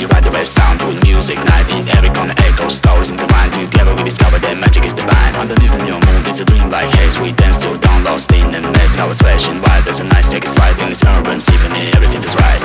ride the west sound through the music night. In every corner echo stories and divine. Together we discover that magic is divine. Underneath the new moon it's a dream like haze. We dance till dawn, lost in the maze. Colors flashing white, there's a nice take a slide in this urban symphony. Everything is right.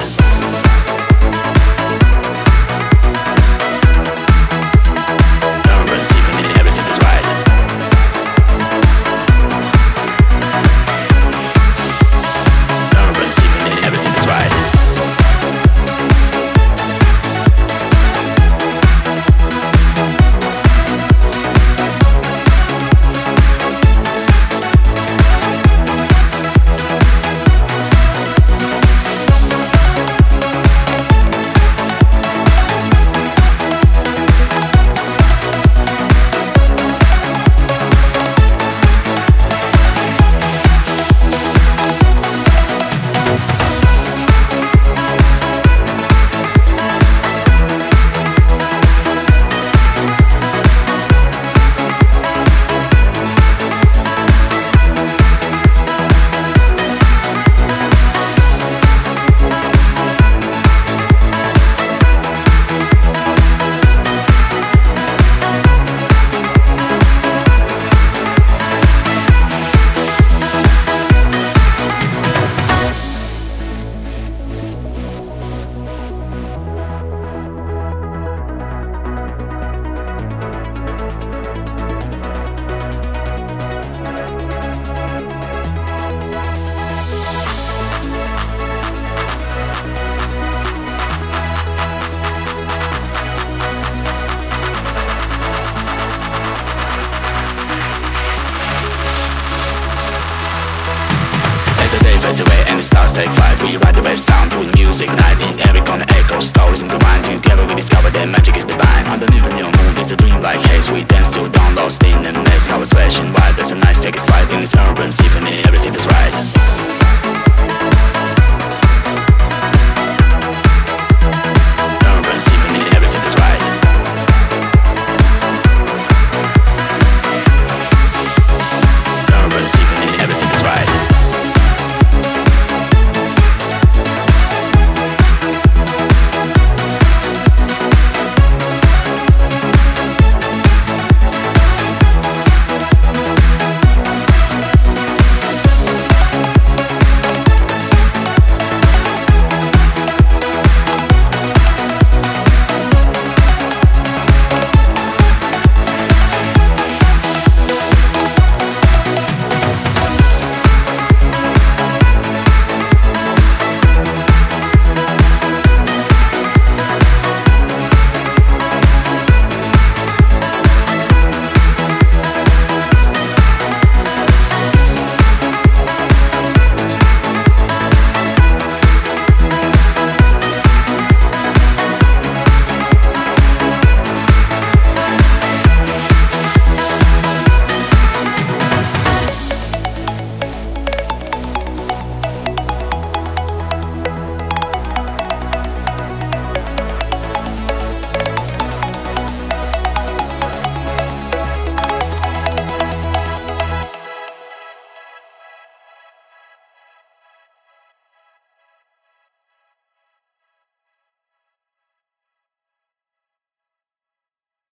Fades away and the stars take flight. We ride the west sound through the music night. In every corner echo stories and divine.